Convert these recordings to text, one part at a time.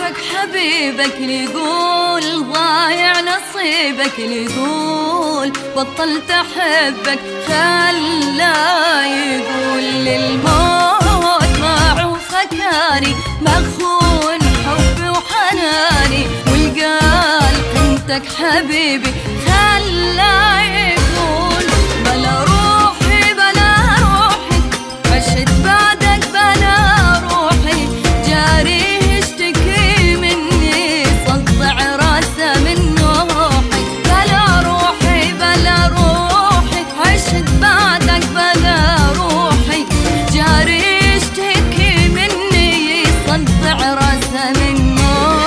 عافك حبيبك اللي يقول ضايع نصيبك، اللي يقول بطلت احبك خلا يقول للموت ما فكاني مخون حبي وحناني، والقال قيمتك حبيبي خلا يقول بلا روحي بلا روحي عشت بعدك بلا روحي، جاري يشتكي مني صدع راسه من روحي، بلا روحي بلا روحي عشت بعدك بلا روحي، جاري يشتكي مني صدع راسه من روحي.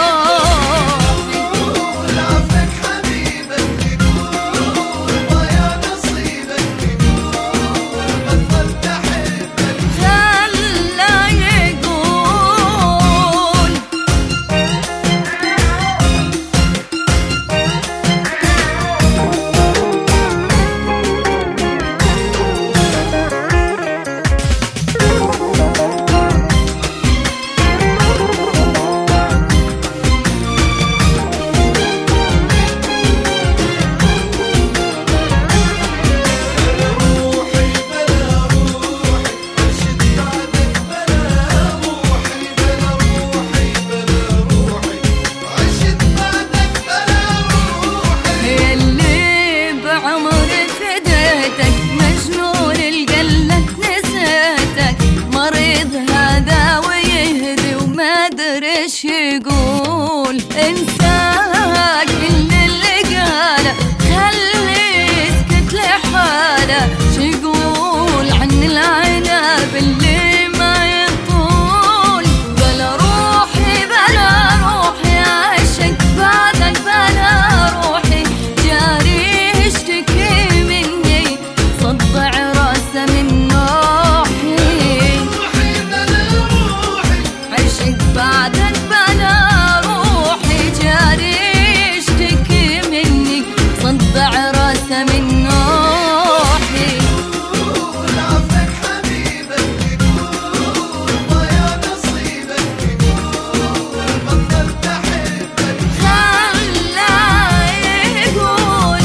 ايش يقول انساك كل اللي قاله، خلي يسكت لحاله، شيقول عن العنب اللي ما يطول، بلا روحي بلا روحي عشق بعدك بلا روحي، جاري يشتكي مني صدع راسه من روحي، عشق بعدك بلا روحي، جاري يشتكي مني صدع راسه من روحي. عافك حبيبك يقول ضايع نصيبك، يقول بطلت احبك خلا يقول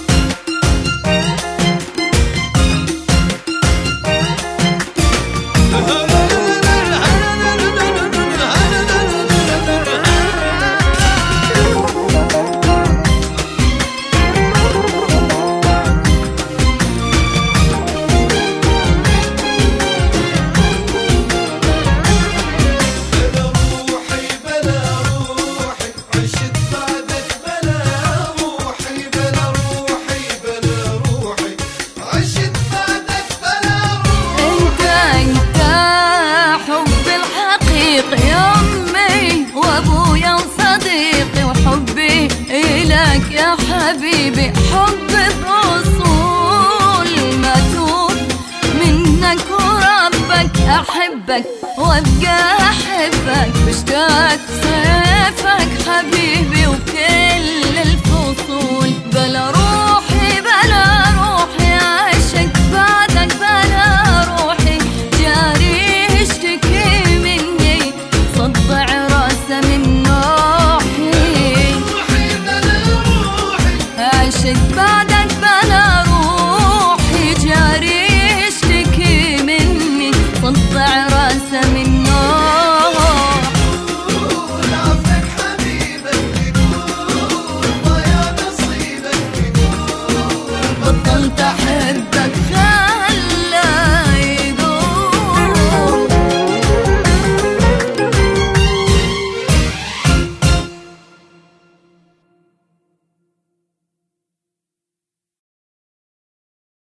يمي وابويا وصديقي وحبي إلك يا حبيبي، حب بأصول ما توب منك وربك، أحبك وأبقى أحبك بشتاق صيفك حبيبي وكل الفصول، بلا روح